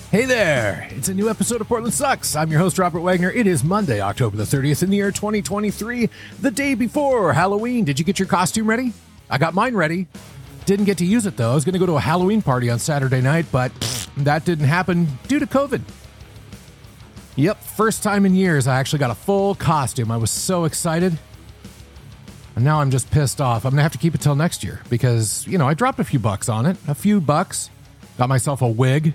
Hey there! It's a new episode of Portland Sucks. I'm your host, Robert Wagner. It is Monday, October the 30th in the year 2023, the day before Halloween. Did you get your costume ready? I got mine ready. Didn't get to use it, though. I was going to go to a Halloween party on Saturday night, but that didn't happen due to COVID. Yep, first time in years I actually got a full costume. I was so excited. And now I'm just pissed off. I'm going to have to keep it till next year because, I dropped a few bucks on it. A few bucks. Got myself a wig.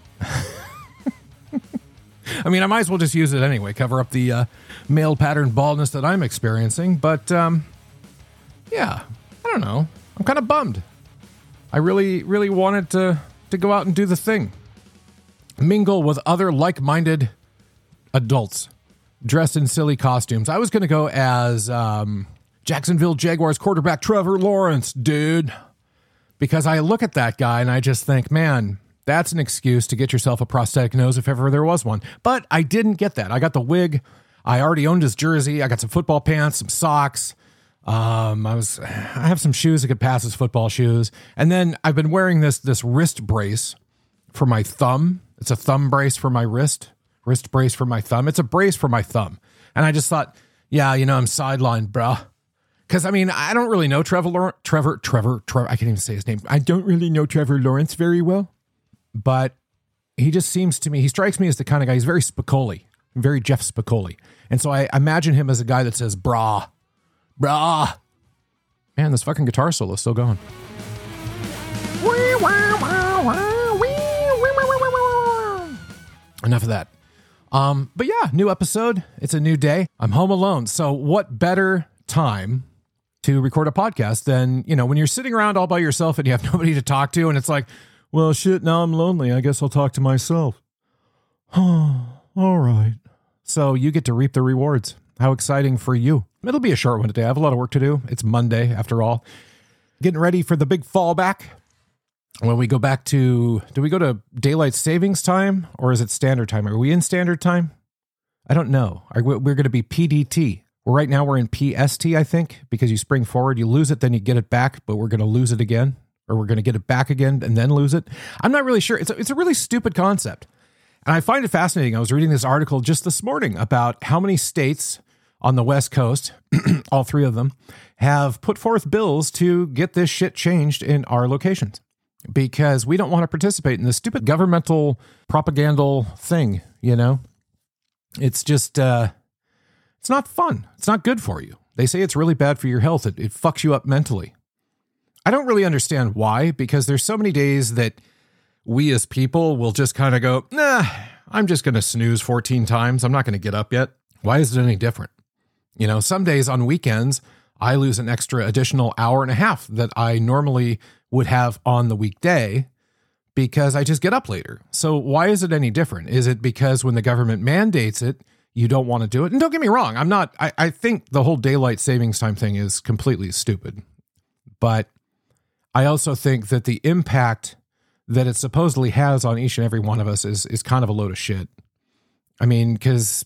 I mean, I might as well just use it anyway, cover up the male pattern baldness that I'm experiencing. But, yeah, I don't know. I'm kind of bummed. I really, really wanted to go out and do the thing. Mingle with other like-minded adults dressed in silly costumes. I was going to go as Jacksonville Jaguars quarterback Trevor Lawrence, dude. Because I look at that guy and I just think, man, that's an excuse to get yourself a prosthetic nose if ever there was one. But I didn't get that. I got the wig. I already owned his jersey. I got some football pants, some socks. I have some shoes that could pass as football shoes. And then I've been wearing this wrist brace for my thumb. It's a thumb brace for my wrist brace for my thumb. It's a brace for my thumb. And I just thought, yeah, I'm sidelined, bruh. Because, I mean, I don't really know Trevor, I can't even say his name. I don't really know Trevor Lawrence very well. But he just seems to me, he strikes me as the kind of guy, he's very Spicoli, very Jeff Spicoli. And so I imagine him as a guy that says, brah. Man, this fucking guitar solo is still going. Enough of that. But yeah, new episode. It's a new day. I'm home alone. So what better time to record a podcast than, when you're sitting around all by yourself and you have nobody to talk to and it's like, well, shit, now I'm lonely. I guess I'll talk to myself. All right. So you get to reap the rewards. How exciting for you. It'll be a short one today. I have a lot of work to do. It's Monday, after all. Getting ready for the big fallback. When we go back to, do we go to daylight savings time or is it standard time? Are we in standard time? I don't know. We're going to be PDT. Right now we're in PST, I think, because you spring forward, you lose it, then you get it back, but we're going to lose it again. Or we're going to get it back again and then lose it. I'm not really sure. It's a really stupid concept. And I find it fascinating. I was reading this article just this morning about how many states on the West Coast, all three of them, have put forth bills to get this shit changed in our locations. Because we don't want to participate in this stupid governmental propagandal thing, It's just, it's not fun. It's not good for you. They say it's really bad for your health. It fucks you up mentally. I don't really understand why, because there's so many days that we as people will just kind of go, nah, I'm just going to snooze 14 times. I'm not going to get up yet. Why is it any different? Some days on weekends, I lose an extra additional hour and a half that I normally would have on the weekday because I just get up later. So why is it any different? Is it because when the government mandates it, you don't want to do it? And don't get me wrong. I think the whole daylight savings time thing is completely stupid, but I also think that the impact that it supposedly has on each and every one of us is kind of a load of shit. I mean, because,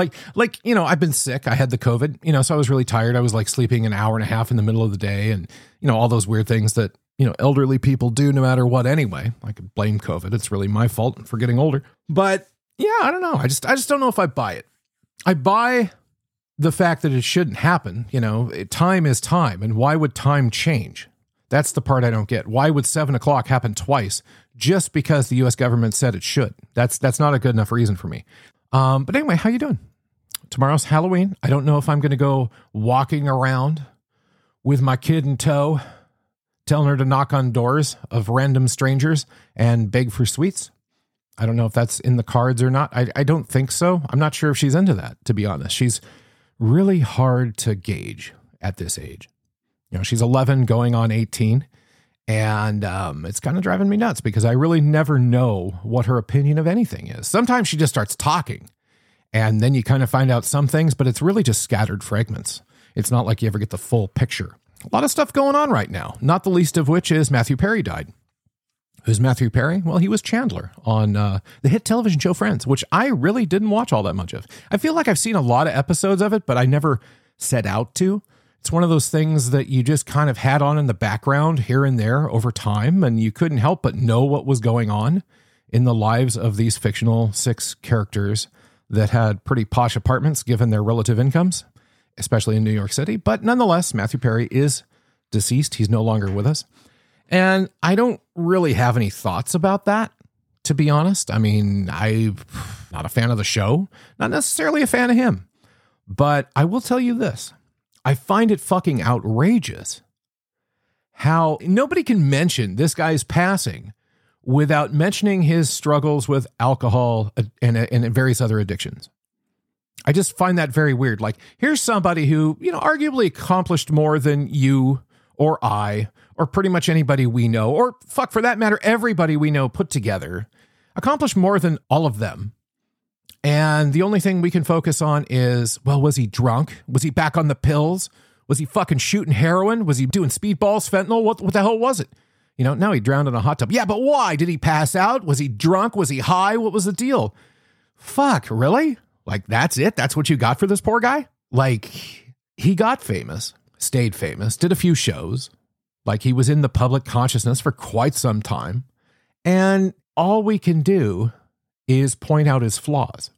I've been sick. I had the COVID, so I was really tired. I was like sleeping an hour and a half in the middle of the day and, all those weird things that, elderly people do no matter what anyway. I could blame COVID. It's really my fault for getting older. But yeah, I don't know. I just don't know if I buy it. I buy the fact that it shouldn't happen. Time is time. And why would time change? That's the part I don't get. Why would 7 o'clock happen twice just because the U.S. government said it should? That's not a good enough reason for me. But anyway, how you doing? Tomorrow's Halloween. I don't know if I'm going to go walking around with my kid in tow, telling her to knock on doors of random strangers and beg for sweets. I don't know if that's in the cards or not. I don't think so. I'm not sure if she's into that, to be honest. She's really hard to gauge at this age. She's 11 going on 18, and it's kind of driving me nuts because I really never know what her opinion of anything is. Sometimes she just starts talking, and then you kind of find out some things, but it's really just scattered fragments. It's not like you ever get the full picture. A lot of stuff going on right now, not the least of which is Matthew Perry died. Who's Matthew Perry? Well, he was Chandler on the hit television show Friends, which I really didn't watch all that much of. I feel like I've seen a lot of episodes of it, but I never set out to. It's one of those things that you just kind of had on in the background here and there over time, and you couldn't help but know what was going on. in the lives of these fictional 6 characters that had pretty posh apartments given their relative incomes, especially in New York City. But nonetheless, Matthew Perry is deceased. He's no longer with us. And I don't really have any thoughts about that, to be honest. I mean, I'm not a fan of the show, not necessarily a fan of him. But I will tell you this. I find it fucking outrageous how nobody can mention this guy's passing without mentioning his struggles with alcohol and various other addictions. I just find that very weird. Like, here's somebody who, arguably accomplished more than you or I or pretty much anybody we know, or fuck, for that matter, everybody we know put together, accomplished more than all of them. And the only thing we can focus on is, well, was he drunk? Was he back on the pills? Was he fucking shooting heroin? Was he doing speedballs, fentanyl? What the hell was it? No, he drowned in a hot tub. Yeah, but why? Did he pass out? Was he drunk? Was he high? What was the deal? Fuck, really? Like, that's it? That's what you got for this poor guy? Like, he got famous, stayed famous, did a few shows. Like, he was in the public consciousness for quite some time. And all we can do is point out his flaws.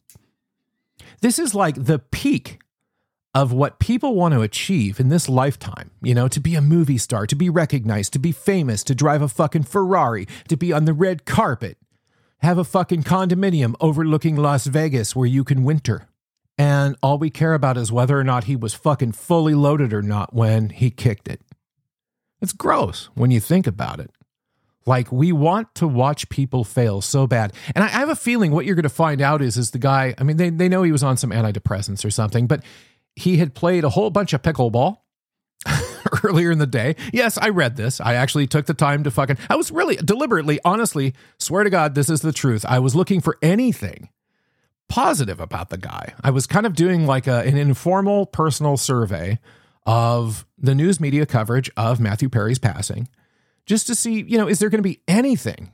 This is like the peak of what people want to achieve in this lifetime, to be a movie star, to be recognized, to be famous, to drive a fucking Ferrari, to be on the red carpet, have a fucking condominium overlooking Las Vegas where you can winter. And all we care about is whether or not he was fucking fully loaded or not when he kicked it. It's gross when you think about it. Like, we want to watch people fail so bad. And I have a feeling what you're going to find out is the guy, I mean, they know he was on some antidepressants or something, but he had played a whole bunch of pickleball earlier in the day. Yes, I read this. I actually took the time to I was really deliberately, honestly, swear to God, this is the truth. I was looking for anything positive about the guy. I was kind of doing like an informal personal survey of the news media coverage of Matthew Perry's passing, just to see, is there going to be anything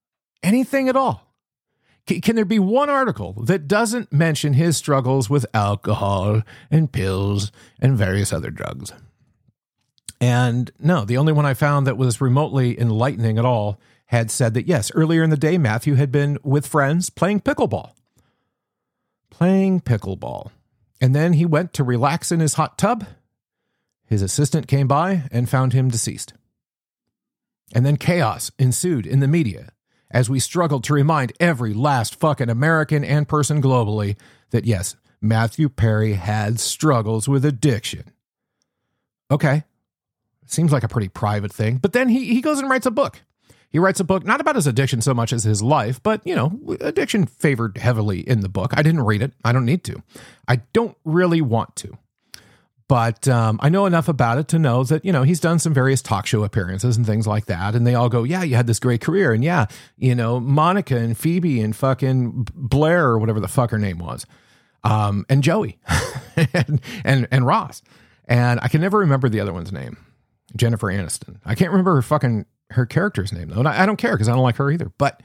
at all? Can there be one article that doesn't mention his struggles with alcohol and pills and various other drugs? And no, the only one I found that was remotely enlightening at all had said that, yes, earlier in the day, Matthew had been with friends playing pickleball. And then he went to relax in his hot tub. His assistant came by and found him deceased. And then chaos ensued in the media as we struggled to remind every last fucking American and person globally that, yes, Matthew Perry had struggles with addiction. Okay. Seems like a pretty private thing. But then he goes and writes a book. He writes a book, not about his addiction so much as his life, but, addiction favored heavily in the book. I didn't read it. I don't need to. I don't really want to. But I know enough about it to know that, he's done some various talk show appearances and things like that. And they all go, yeah, you had this great career. And yeah, Monica and Phoebe and fucking Blair or whatever the fuck her name was. And Joey and Ross. And I can never remember the other one's name. Jennifer Aniston. I can't remember her character's name though. And I don't care because I don't like her either. But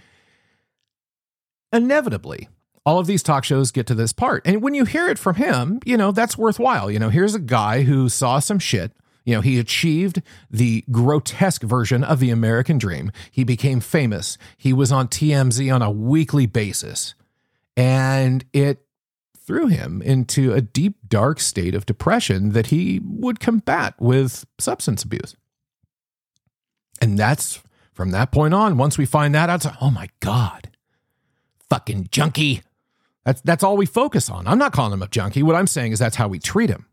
inevitably, all of these talk shows get to this part. And when you hear it from him, that's worthwhile. Here's a guy who saw some shit. He achieved the grotesque version of the American dream. He became famous. He was on TMZ on a weekly basis. And it threw him into a deep, dark state of depression that he would combat with substance abuse. And that's from that point on, once we find that out, it's like, oh my God, fucking junkie. That's all we focus on. I'm not calling him a junkie. What I'm saying is that's how we treat him,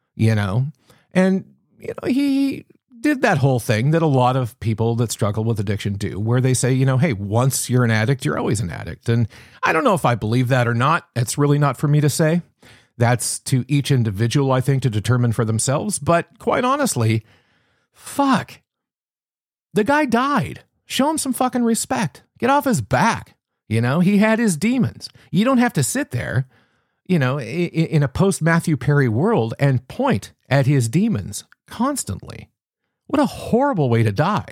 and he did that whole thing that a lot of people that struggle with addiction do, where they say, hey, once you're an addict, you're always an addict. And I don't know if I believe that or not. It's really not for me to say. That's to each individual, I think, to determine for themselves. But quite honestly, fuck, the guy died. Show him some fucking respect. Get off his back. He had his demons. You don't have to sit there, in a post-Matthew Perry world and point at his demons constantly. What a horrible way to die.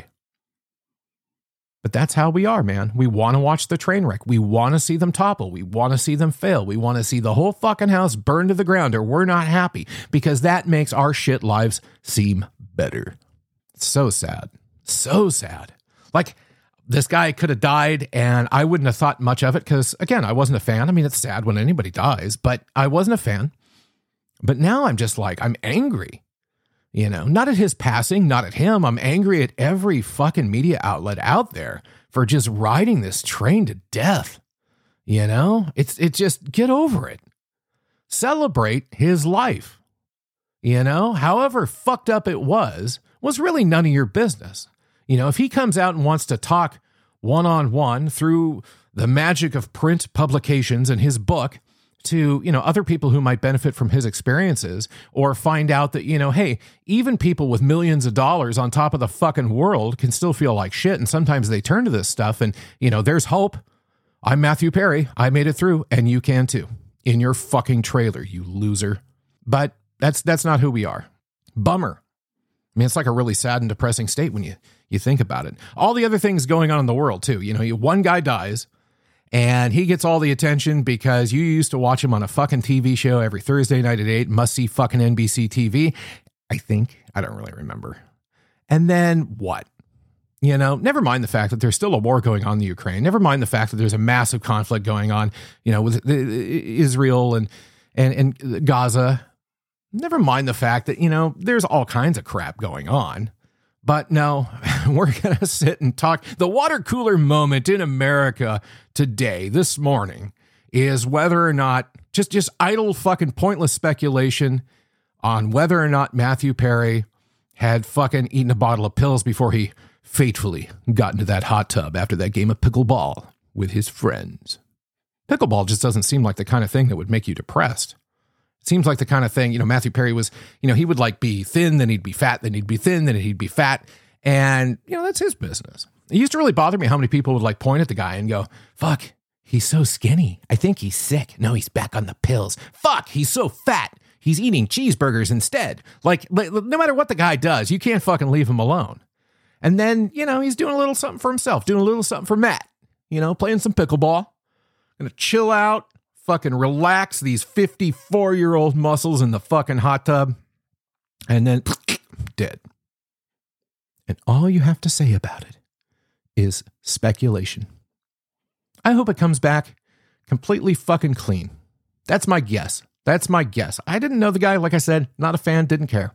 But that's how we are, man. We want to watch the train wreck. We want to see them topple. We want to see them fail. We want to see the whole fucking house burn to the ground, or we're not happy, because that makes our shit lives seem better. So sad. So sad. Like, this guy could have died and I wouldn't have thought much of it because, again, I wasn't a fan. I mean, it's sad when anybody dies, but I wasn't a fan. But now I'm just like, I'm angry, not at his passing, not at him. I'm angry at every fucking media outlet out there for just riding this train to death. It's just, get over it. Celebrate his life. However fucked up it was really none of your business. If he comes out and wants to talk one-on-one through the magic of print publications and his book to, other people who might benefit from his experiences, or find out that, hey, even people with millions of dollars on top of the fucking world can still feel like shit. And sometimes they turn to this stuff and, there's hope. I'm Matthew Perry. I made it through and you can too, in your fucking trailer, you loser. But that's not who we are. Bummer. I mean, it's like a really sad and depressing state when you think about it. All the other things going on in the world too. One guy dies and he gets all the attention because you used to watch him on a fucking TV show every Thursday night at 8, must see fucking NBC TV. I don't really remember. And then what? Never mind the fact that there's still a war going on in the Ukraine. Never mind the fact that there's a massive conflict going on, with Israel and Gaza. Never mind the fact that, there's all kinds of crap going on. But no, we're going to sit and talk. The water cooler moment in America today, this morning, is whether or not, just idle fucking pointless speculation on whether or not Matthew Perry had fucking eaten a bottle of pills before he fatefully got into that hot tub after that game of pickleball with his friends. Pickleball just doesn't seem like the kind of thing that would make you depressed. It seems like the kind of thing, Matthew Perry was, he would like be thin, then he'd be fat, then he'd be thin, then he'd be fat. And, that's his business. It used to really bother me how many people would like point at the guy and go, fuck, he's so skinny. I think he's sick. No, he's back on the pills. Fuck, he's so fat. He's eating cheeseburgers instead. Like, no matter what the guy does, you can't fucking leave him alone. And then, he's doing a little something for himself, doing a little something for Matt, playing some pickleball, gonna chill out, fucking relax these 54-year-old muscles in the fucking hot tub, and then dead. And all you have to say about it is speculation. I hope it comes back completely fucking clean. That's my guess. I didn't know the guy, like I said, not a fan, didn't care.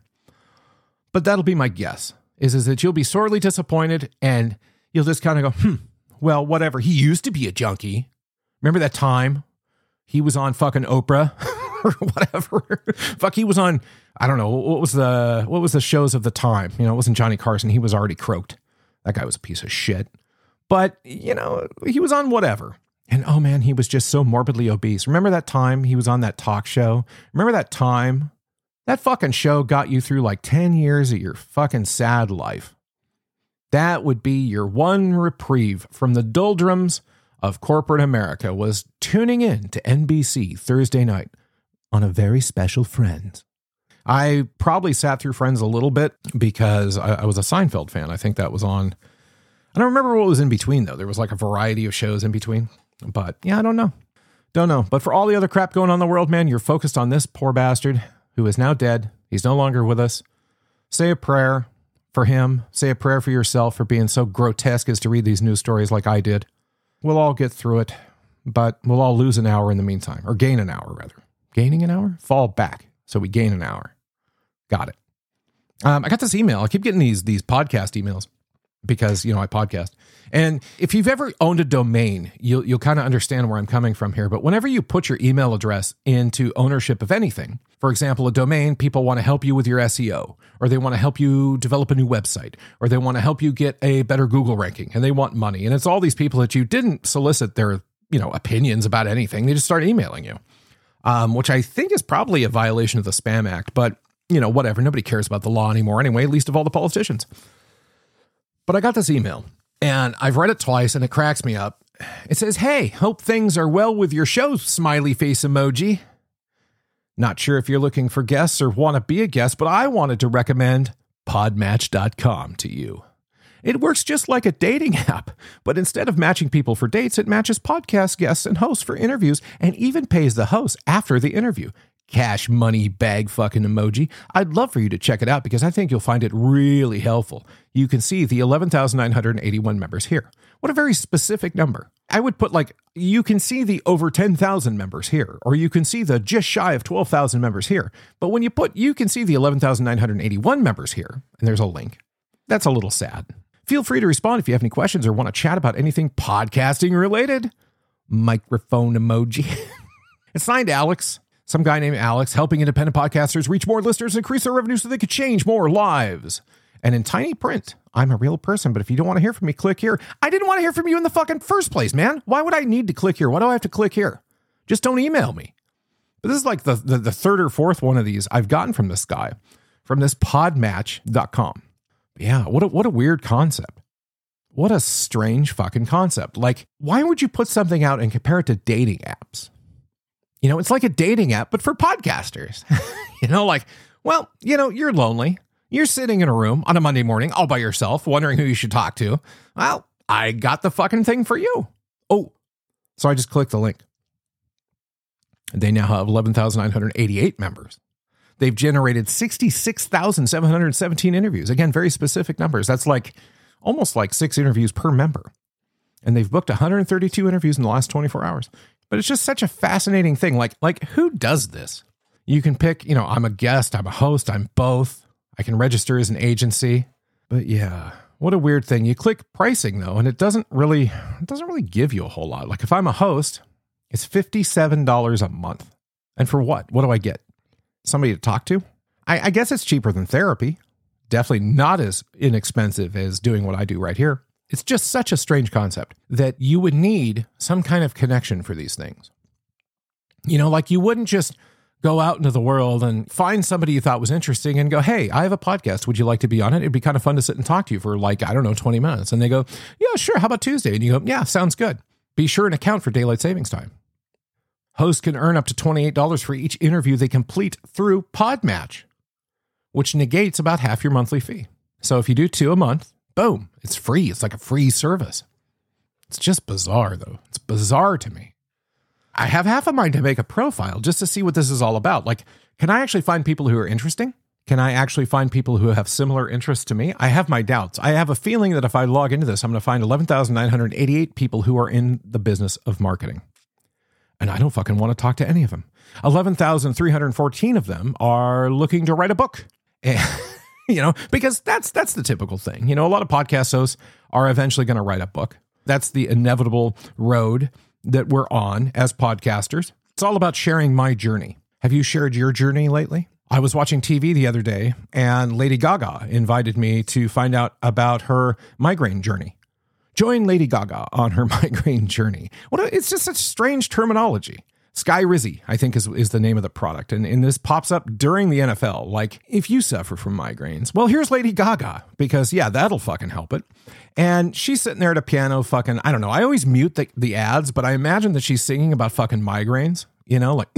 But that'll be my guess, is that you'll be sorely disappointed and you'll just kind of go, well, whatever. He used to be a junkie. Remember that time he was on fucking Oprah or whatever? Fuck, he was on, I don't know, what was the shows of the time? It wasn't Johnny Carson. He was already croaked. That guy was a piece of shit. But, he was on whatever. And oh man, he was just so morbidly obese. Remember that time he was on that talk show? Remember that time? That fucking show got you through like 10 years of your fucking sad life. That would be your one reprieve from the doldrums of corporate America, was tuning in to NBC Thursday night on a very special Friends. I probably sat through Friends a little bit because I was a Seinfeld fan. I think that was on. I don't remember what was in between, though. There was like a variety of shows in between. But yeah, I don't know. But for all the other crap going on in the world, man, you're focused on this poor bastard who is now dead. He's no longer with us. Say a prayer for him. Say a prayer for yourself for being so grotesque as to read these news stories like I did. We'll all get through it, but we'll all lose an hour in the meantime, or gain an hour, rather. Gaining an hour? Fall back. So we gain an hour. Got it. I got this email. I keep getting these podcast emails because, I podcast. And if you've ever owned a domain, you'll kind of understand where I'm coming from here. But whenever you put your email address into ownership of anything, for example, a domain, people want to help you with your SEO, or they want to help you develop a new website, or they want to help you get a better Google ranking, and they want money. And it's all these people that you didn't solicit their, opinions about anything. They just start emailing you, which I think is probably a violation of the Spam Act. But, whatever. Nobody cares about the law anymore anyway, least of all the politicians. But I got this email. And I've read it twice and it cracks me up. It says, hey, hope things are well with your show, smiley face emoji. Not sure if you're looking for guests or want to be a guest, but I wanted to recommend podmatch.com to you. It works just like a dating app, but instead of matching people for dates, it matches podcast guests and hosts for interviews and even pays the host after the interview. cash money bag fucking emoji. I'd love for you to check it out because I think you'll find it really helpful. You can see the 11,981 members here. What a very specific number. I would put like, you can see the over 10,000 members here, or you can see the just shy of 12,000 members here. But when you put, you can see the 11,981 members here, and there's a link. That's a little sad. Feel free to respond if you have any questions or want to chat about anything podcasting related. Microphone emoji. It's signed Alex. Some guy named Alex helping independent podcasters reach more listeners and increase their revenue so they could change more lives. And in tiny print, I'm a real person, but if you don't want to hear from me, click here. I didn't want to hear from you in the fucking first place, man. Why would I need to click here? Why do I have to click here? Just don't email me. But this is like the third or fourth one of these I've gotten from this guy, from this podmatch.com. Yeah, what a weird concept. What a strange fucking concept. Like, why would you put something out and compare it to dating apps? You know, it's like a dating app, but for podcasters. You know, like, well, you know, you're lonely. You're sitting in a room on a Monday morning all by yourself, wondering who you should talk to. Well, I got the fucking thing for you. Oh, so I just clicked the link. They now have 11,988 members. They've generated 66,717 interviews. Again, very specific numbers. That's like almost like 6 interviews per member. And they've booked 132 interviews in the last 24 hours. But it's just such a fascinating thing. Like who does this? You can pick, you know, I'm a guest, I'm a host, I'm both. I can register as an agency. But yeah, what a weird thing. You click pricing though, and it doesn't really give you a whole lot. Like if I'm a host, it's $57 a month. And for what? What do I get? Somebody to talk to? I guess it's cheaper than therapy. Definitely not as inexpensive as doing what I do right here. It's just such a strange concept that you would need some kind of connection for these things. You know, like you wouldn't just go out into the world and find somebody you thought was interesting and go, hey, I have a podcast. Would you like to be on it? It'd be kind of fun to sit and talk to you for like, I don't know, 20 minutes. And they go, yeah, sure. How about Tuesday? And you go, yeah, sounds good. Be sure and account for daylight savings time. Hosts can earn up to $28 for each interview they complete through Podmatch, which negates about half your monthly fee. So if you do 2 a month, boom, it's free. It's like a free service. It's just bizarre, though. It's bizarre to me. I have half a mind to make a profile just to see what this is all about. Like, can I actually find people who are interesting? Can I actually find people who have similar interests to me? I have my doubts. I have a feeling that if I log into this, I'm going to find 11,988 people who are in the business of marketing. And I don't fucking want to talk to any of them. 11,314 of them are looking to write a book. And, you know, because that's the typical thing. You know, a lot of podcast hosts are eventually going to write a book. That's the inevitable road that we're on as podcasters. It's all about sharing my journey. Have you shared your journey lately? I was watching TV the other day and Lady Gaga invited me to find out about her migraine journey. Join Lady Gaga on her migraine journey. It's just such strange terminology. Skyrizi, I think, is the name of the product. And this pops up during the NFL. Like, if you suffer from migraines, well, here's Lady Gaga, because, yeah, that'll fucking help it. And she's sitting there at a piano fucking, I don't know. I always mute the ads, but I imagine that she's singing about fucking migraines, you know, like,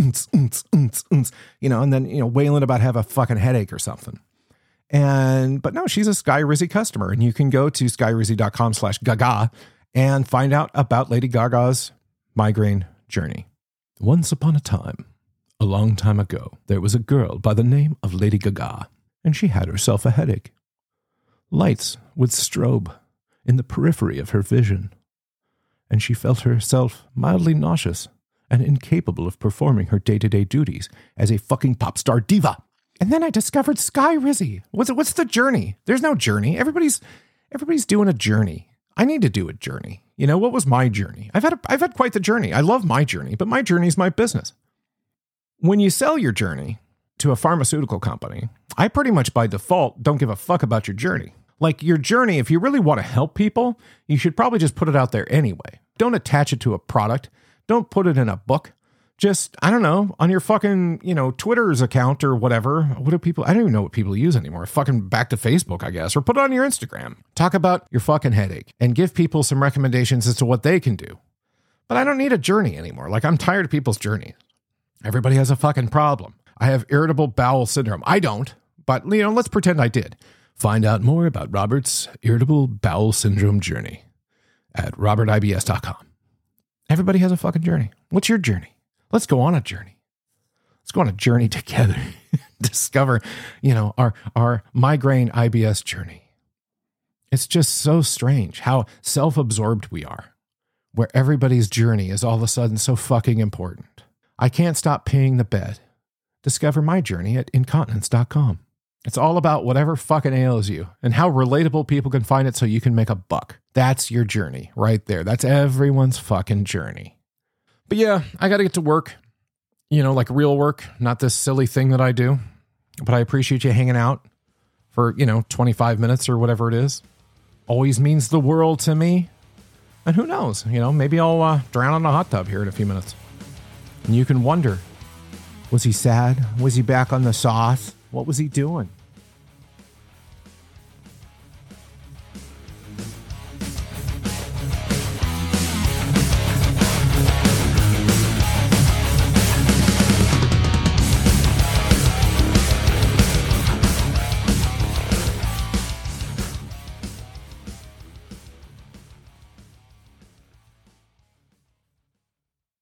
you know, and then, you know, wailing about have a fucking headache or something. But no, she's a Skyrizi customer, and you can go to skyrizi.com/gaga and find out about Lady Gaga's migraine journey. Once upon a time, a long time ago, there was a girl by the name of Lady Gaga, and she had herself a headache. Lights would strobe in the periphery of her vision, and she felt herself mildly nauseous and incapable of performing her day-to-day duties as a fucking pop star diva. And then I discovered Skyrizi. What's the journey? There's no journey. Everybody's doing a journey. I need to do a journey. You know, what was my journey? I've had quite the journey. I love my journey, but my journey is my business. When you sell your journey to a pharmaceutical company, I pretty much by default don't give a fuck about your journey. Like your journey, if you really want to help people, you should probably just put it out there anyway. Don't attach it to a product. Don't put it in a book. Just, I don't know, on your fucking, you know, Twitter's account or whatever. What do people, I don't even know what people use anymore. Fucking back to Facebook, I guess, or put it on your Instagram. Talk about your fucking headache and give people some recommendations as to what they can do. But I don't need a journey anymore. Like, I'm tired of people's journeys. Everybody has a fucking problem. I have irritable bowel syndrome. I don't, but, you know, let's pretend I did. Find out more about Robert's irritable bowel syndrome journey at robertibs.com. Everybody has a fucking journey. What's your journey? Let's go on a journey. Let's go on a journey together. Discover, our migraine IBS journey. It's just so strange how self-absorbed we are, where everybody's journey is all of a sudden so fucking important. I can't stop peeing the bed. Discover my journey at incontinence.com. It's all about whatever fucking ails you and how relatable people can find it so you can make a buck. That's your journey right there. That's everyone's fucking journey. But yeah, I got to get to work, like real work, not this silly thing that I do. But I appreciate you hanging out for, 25 minutes or whatever it is. Always means the world to me. And who knows, maybe I'll drown in a hot tub here in a few minutes. And you can wonder, was he sad? Was he back on the sauce? What was he doing?